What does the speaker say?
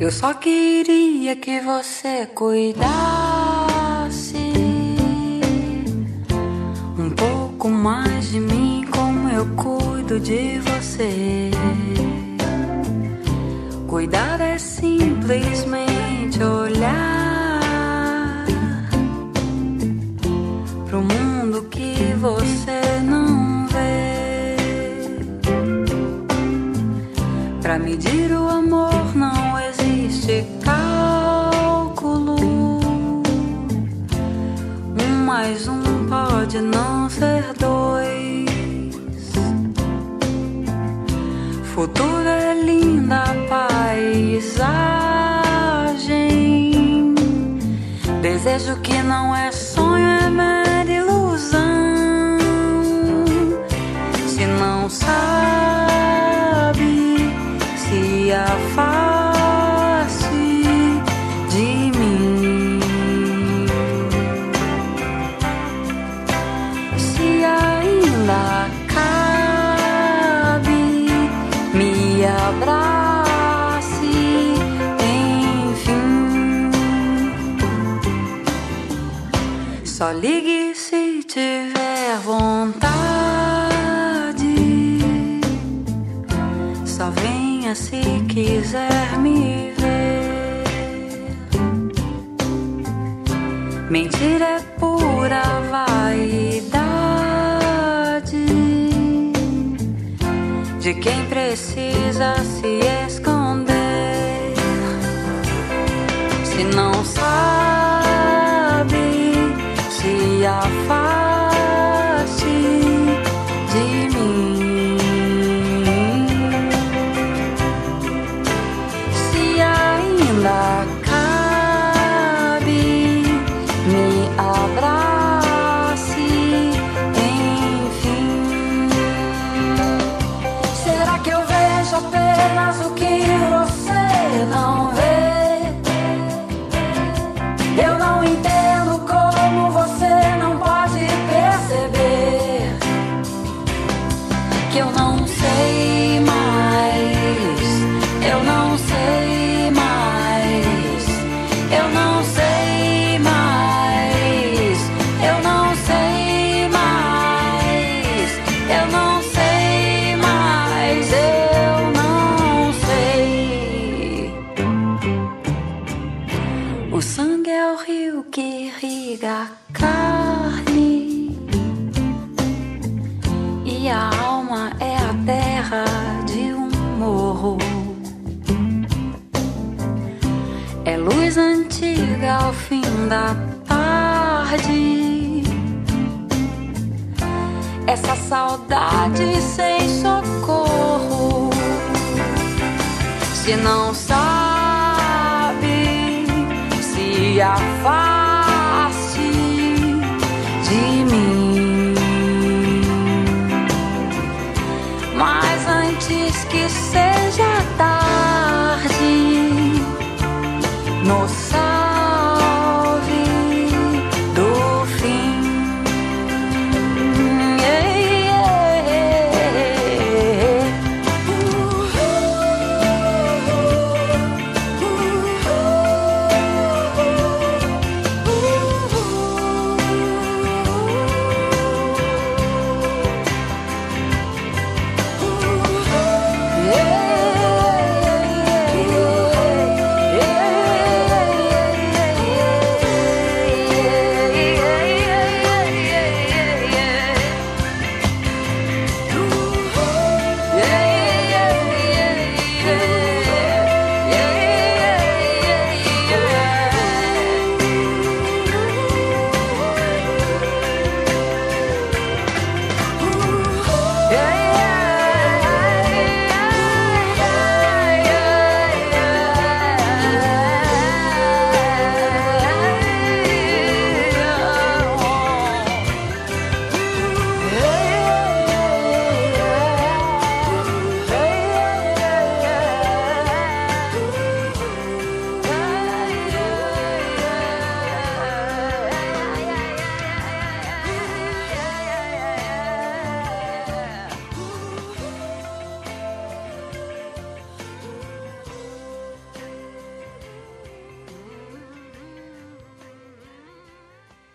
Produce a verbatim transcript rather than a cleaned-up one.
Eu só queria que você cuidasse um pouco mais de mim, como eu cuido de você. Cuidar é simplesmente olhar pro mundo que você não vê. Pra medir o amor não existe cálculo. Um mais um pode não ser dois. Futuro é linda paisagem. Desejo que não é sonho, é mera ilusão. Se não sabe, se afaste de mim. Se ainda cabe, me abrace, enfim. Só ligue se tiver vontade. Só venha se quiser me ver. Mentira é pura vaidade de quem precisa se esconder. Se não sabe, se afaste de mim. Se ainda cabe, me abrace, enfim. Será que eu vejo apenas o que você não vê? Eu não entendo como você não pode perceber que eu não sei mais, eu não sei mais, eu não sei mais, eu não sei mais, eu não sei mais, eu não sei. O sangue é o rio que irriga a carne e a alma é a terra de um morro. É luz antiga ao fim da tarde, essa saudade sem socorro. Se não sabe, se afasta